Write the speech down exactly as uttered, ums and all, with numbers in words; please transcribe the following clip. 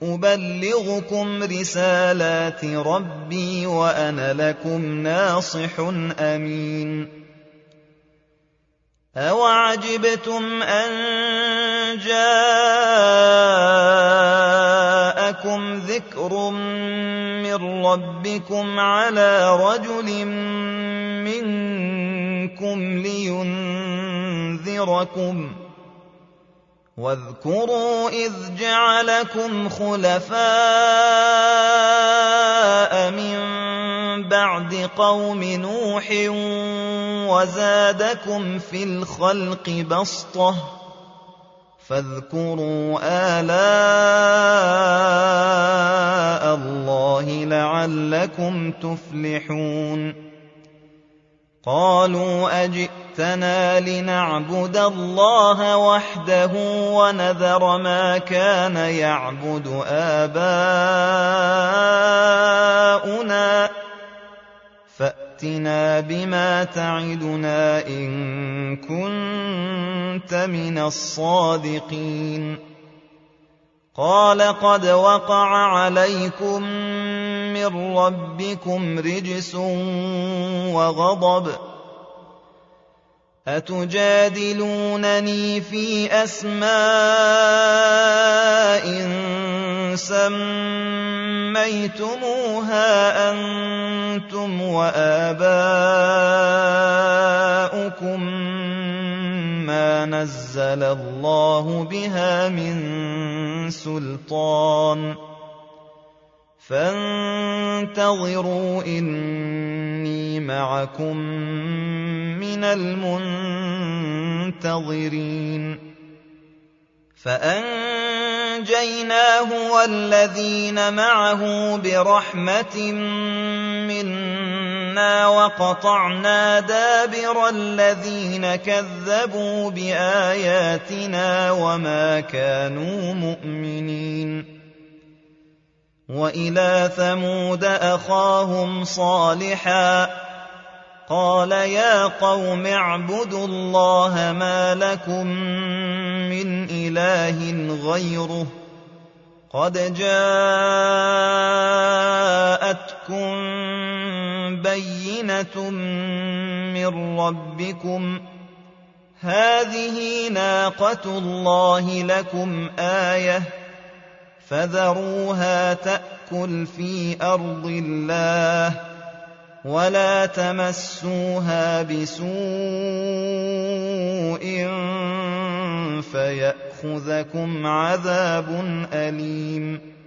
أبلغكم رسالات ربي وأنا لكم ناصح أمين. أوعجبتم أن جاءكم ذكر من ربكم على رجل منكم لينذركم واذكروا إذ جعلكم خلفاء من بعد قوم نوح وزادكم في الخلق بسطة فاذكروا آلاء الله لعلكم تفلحون. قالوا أجئتنا لنعبد الله وحده ونذر ما كان يعبد آباؤنا فأتنا بما تعدنا إن كنت من الصادقين. قال قد وقع عليكم من ربكم رجس وغضب أتجادلونني في أسماء سميتموها أنتم وآباؤكم ما نزل الله بها من سلطان فانتظروا إني معكم من المنتظرين. فأنجيناه والذين معه برحمة منا وقطعنا دابر الذين كذبوا بآياتنا وما كانوا مؤمنين. وإلى ثمود أخاهم صالحا قال يا قوم اعبدوا الله ما لكم من إله غيره قد جاءتكم بينة من ربكم هذه ناقة الله لكم آية فذروها تأكل في أرض الله ولا تمسوها بسوء فيأخذكم عذاب أليم.